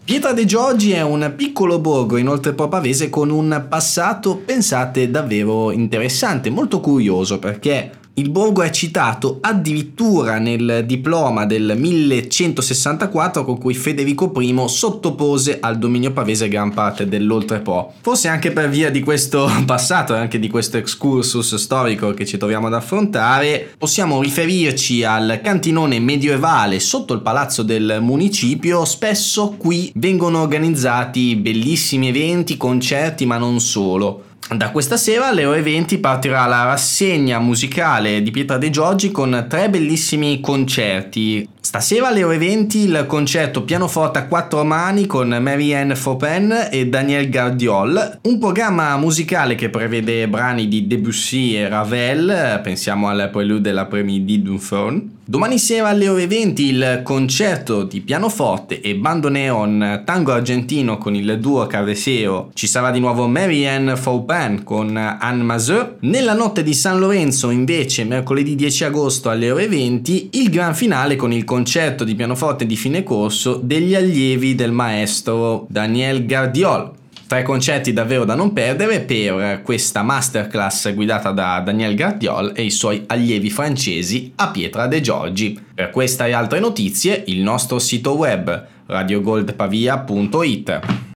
Pietra de Giorgi è un piccolo borgo in Oltrepò Pavese con un passato, pensate, davvero interessante, molto curioso, perché il borgo è citato addirittura nel diploma del 1164 con cui Federico I sottopose al dominio pavese gran parte dell'Oltrepò. Forse anche per via di questo passato e anche di questo excursus storico che ci troviamo ad affrontare, possiamo riferirci al cantinone medievale sotto il palazzo del municipio. Spesso qui vengono organizzati bellissimi eventi, concerti, ma non solo. Da questa sera alle ore 20 partirà la rassegna musicale di Pietra de Giorgi con 3 bellissimi concerti. Stasera alle ore 20 il concerto pianoforte a 4 mani con Marie-Anne Chopin e Daniel Gardiol, un programma musicale che prevede brani di Debussy e Ravel, pensiamo al Prélude de l'après-midi d'un faune. Domani sera alle ore 20 il concerto di pianoforte e bandoneon tango argentino con il duo Carveseo. Ci sarà di nuovo Marie-Anne Chopin con Anne Mazur. Nella notte di San Lorenzo invece, mercoledì 10 agosto alle ore 20, il gran finale con il concerto di pianoforte di fine corso degli allievi del maestro Daniel Gardiol. 3 concerti davvero da non perdere per questa masterclass guidata da Daniel Gardiol e i suoi allievi francesi a Pietra de Giorgi. Per questa e altre notizie il nostro sito web radiogoldpavia.it.